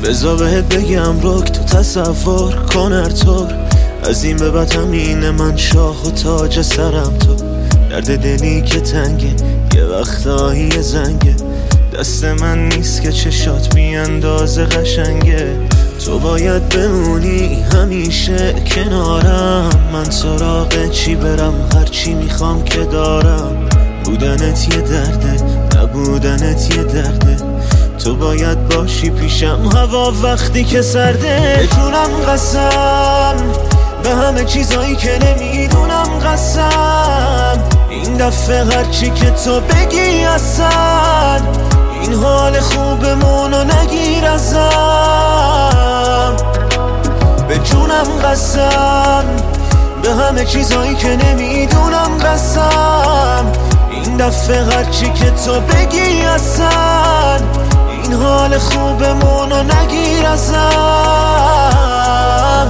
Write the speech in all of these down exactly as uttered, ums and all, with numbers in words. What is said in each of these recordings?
بذار بهت بگم رک تو تصور کن هر طور از این به بعد همینه، من شاخ و تاج سرم تو. درد دلی که تنگه یه وقتایی زنگه، دست من نیست که چشات بی اندازه قشنگه. تو باید بمونی همیشه کنارم، من سراغ چی برم هرچی میخوام که دارم. بودنت یه درده نبودنت یه درده، تو باید باشی پیشم هوا وقتی که سرده. به جونم قسم به همه چیزایی که نمیدونم قسم، این دفعه هرچی که تو بگی اصلا این حال خوبمونو نگیر ازم. به جونم قسم به همه چیزایی که نمیدونم قسم، این دفعه هرچی که تو بگی اصلا این حال خوبمونو نگیر ازم.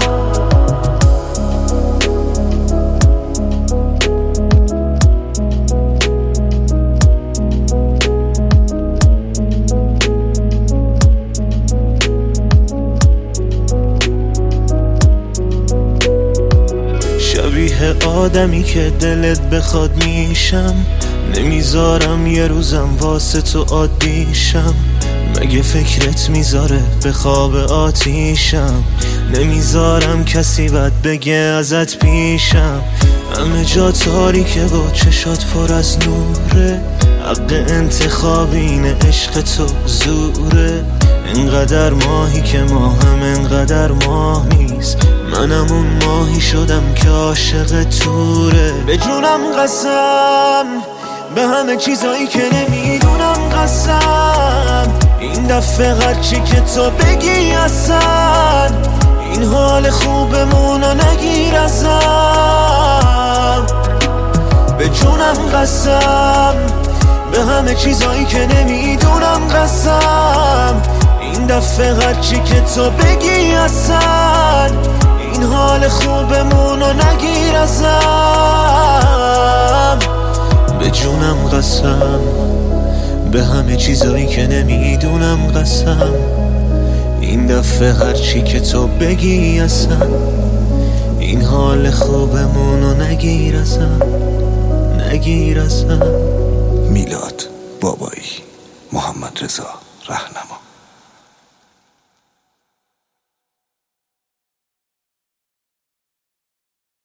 شبیه آدمی که دلت بخواد میشم، نمیذارم یه روزم واسه تو عادیشم. مگه فکرت میذاره به خواب آتیشم، نمیذارم کسی بد بگه ازت پیشم. همه جا تاریکه و چشات پر از نوره، حق انتخاب اینه عشق تو زوره. انقدر ماهی که ما هم انقدر ماه نیست، منم اون ماهی شدم که عاشق توره. به جونم قسم به همه چیزایی که نمیدونم قسم، این دفعه هرچی که تو بگی اصلا این حال خوبمونو نگیر ازم. به جونم قسم به همه چیزایی که نمیدونم قسم، این دفعه هرچی که تو بگی اصلا این حال خوبمونو نگیر ازم. به جونم قسم به همه چیزایی که نمیدونم قسم، این دفعه هرچی که تو بگی اصلا این حال خوبمونو نگیر ازم نگیر ازم. میلاد بابایی، محمد رضا رهنما.